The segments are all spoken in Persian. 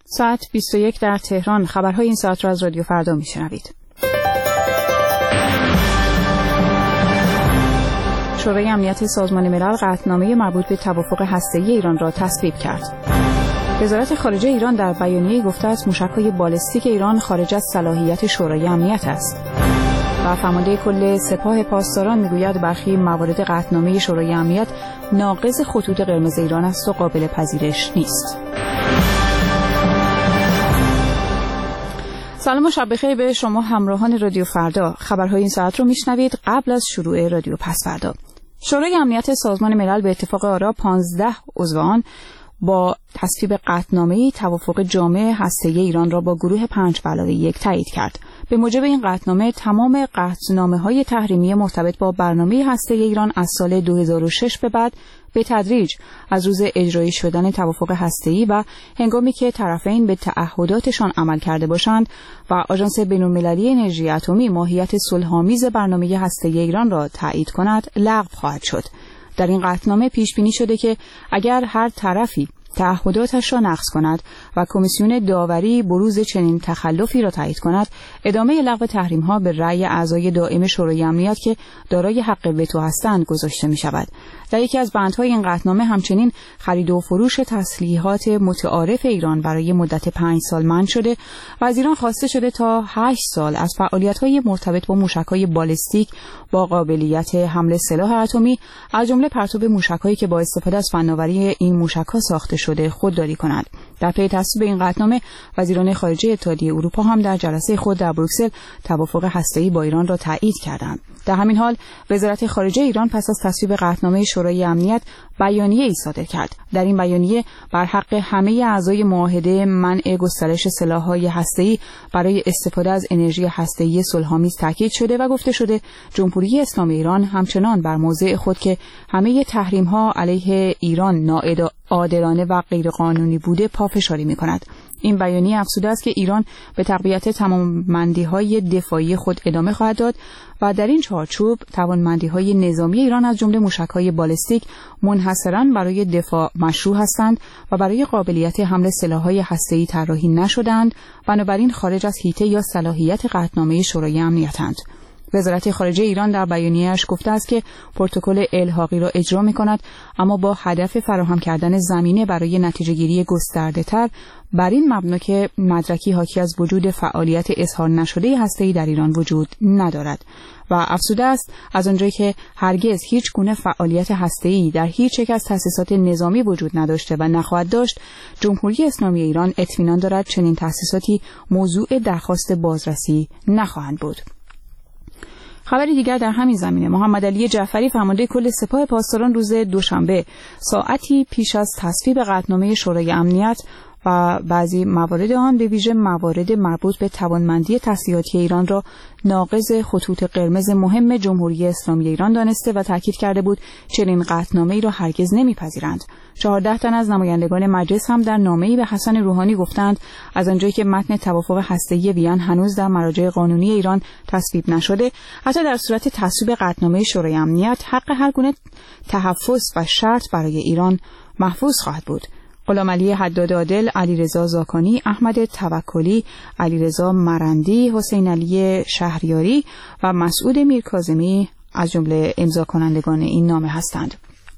ساعت 21 در تهران. خبرهای این ساعت را از رادیو فردا میشنوید. شورای امنیت سازمان ملل قطعنامه مربوط به توافق هسته‌ای ایران را تصویب کرد. وزارت خارجه ایران در بیانیه‌ای گفته است موشک‌های بالستیک ایران خارج از صلاحیت شورای امنیت است. و فرمانده کل سپاه پاسداران میگوید برخی موارد قطعنامه شورای امنیت ناقض خطوط قرمز ایران است و قابل پذیرش نیست. سلام و شب بخیر به شما همراهان رادیو فردا. خبرهای این ساعت رو میشنوید قبل از شروع رادیو پس فردا. شورای امنیت سازمان ملل به اتفاق آرا 15 عضو آن با تصویب قطعنامه‌ای توافق جامع هسته‌ای ایران را با گروه 5+1 تایید کرد. به موجب این قطعنامه تمام قطعنامه‌های تحریمی مرتبط با برنامه هسته‌ای ایران از سال 2006 به بعد به تدریج از روز اجرایی شدن توافق هسته‌ای و هنگامی که طرفین به تعهداتشان عمل کرده باشند و آژانس بین‌المللی انرژی اتمی ماهیت صلح‌آمیز برنامه هسته‌ای ایران را تایید کند لغو خواهد شد. در این قطعنامه پیش بینی شده که اگر هر طرفی تعهداتش را نقض کند و کمیسیون داوری بروز چنین تخلفی را تایید کند، ادامه لغو تحریم‌ها به رأی اعضای دائم شورای امنیت که دارای حق وتو هستند گذاشته می‌شود. در یکی از بندهای این قطعنامه همچنین خرید و فروش تسلیحات متعارف ایران برای مدت 5 سال منع شده و از ایران خواسته شده تا 8 سال از فعالیت‌های مرتبط با موشک‌های بالستیک با قابلیت حمل سلاح اتمی از جمله پرتاب موشک‌هایی که با استفاده از فناوری این موشک‌ها ساخته شده خودداری کنند. در پی تصویب این قطعنامه وزیران خارجه اتحادیه اروپا هم در جلسه خود در بروکسل توافق هسته‌ای با ایران را تایید کردند. در همین حال وزارت خارجه ایران پس از تصویب قطعنامه شورای امنیت بیانیه‌ای صادر کرد. در این بیانیه بر حق همه اعضای معاهده منع گسترش سلاح‌های هسته‌ای برای استفاده از انرژی هسته‌ای صلح‌آمیز تاکید شده و گفته شده جمهوری اسلامی ایران همچنان بر موضع خود که همه تحریم‌ها علیه ایران ناعادلانه و غیرقانونی بوده پافشاری می‌کند. این بیانیه افزوده است که ایران به تقویت توانمندی‌های دفاعی خود ادامه خواهد داد و در این چارچوب توانمندی‌های نظامی ایران از جمله موشک‌های بالستیک منحصراً برای دفاع مشروع هستند و برای قابلیت حمل سلاح‌های هسته‌ای طراحی نشده‌اند، بنابراین خارج از حیطه یا صلاحیت قطعنامه شورای امنیت‌اند. وزارت خارجه ایران در بیانیه‌اش گفته است که پروتکل الحاقی را اجرا می‌کند، اما با هدف فراهم کردن زمینه برای نتیجه‌گیری گسترده‌تر بر این مبنا که مدرکی حاکی از وجود فعالیت اظهار نشده هسته‌ای در ایران وجود ندارد و افزوده است از آنجایی که هرگز هیچ گونه فعالیت هسته‌ای در هیچ یک از تأسیسات نظامی وجود نداشته و نخواهد داشت، جمهوری اسلامی ایران اطمینان دارد چنین تأسیساتی موضوع درخواست بازرسی نخواهند بود. خبری دیگر در همین زمینه، محمد علی جعفری فرمانده کل سپاه پاسداران روز دوشنبه ساعتی پیش از تصویب قطعنامه شورای امنیت و بعضی موارد آن به ویژه موارد مربوط به توانمندی تسلیحاتی ایران را ناقض خطوط قرمز مهم جمهوری اسلامی ایران دانسته و تاکید کرده بود چنین قطعنامه‌ای را هرگز نمی‌پذیرند. 14 تن از نمایندگان مجلس هم در نامه‌ای به حسن روحانی گفتند از آنجایی که متن توافق هسته‌ای وین هنوز در مراجع قانونی ایران تصویب نشده، حتی در صورت تصویب قطعنامه شورای امنیت حق هر گونه تحفظ و شرط برای ایران محفوظ خواهد بود. غلامعلی حداد عادل، علیرضا زاکانی، احمد توکلی، علیرضا مرندی، حسین علی شهریاری و مسعود میرکاظمی از جمله امضا کنندگان این نامه هستند.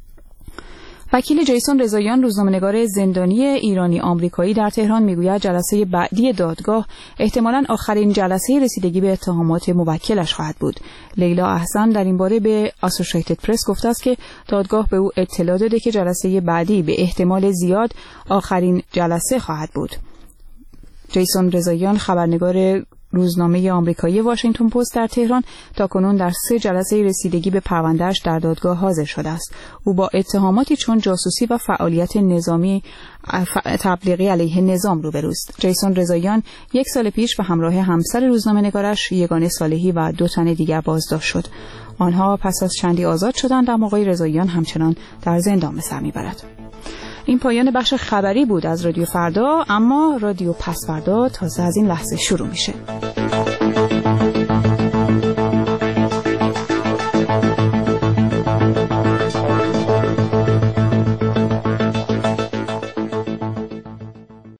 وکیل جیسون رضاییان، روزنامه‌نگار زندانی ایرانی آمریکایی در تهران میگوید جلسه بعدی دادگاه احتمالاً آخرین جلسه رسیدگی به اتهامات موکلش خواهد بود. لیلا احسن در این باره به اسوسییتد پرس گفته است که دادگاه به او اطلاع داده که جلسه بعدی به احتمال زیاد آخرین جلسه خواهد بود. جیسون رضاییان، خبرنگار روزنامه آمریکایی واشنگتن پست در تهران، تاکنون در 3 جلسه رسیدگی به پروندهش در دادگاه حاضر شده است. او با اتهاماتی چون جاسوسی و فعالیت نظامی تبلیغی علیه نظام روبروست. جیسون رضاییان 1 سال پیش به همراه همسر روزنامه‌نگارش یگانه صالحی و 2 تن دیگر بازداشت شد. آنها پس از چندی آزاد شدند، اما آقای رضاییان همچنان در زندان به سر میبرد. این پایان بخش خبری بود از رادیو فردا، اما رادیو پس فردا تازه از این لحظه شروع میشه.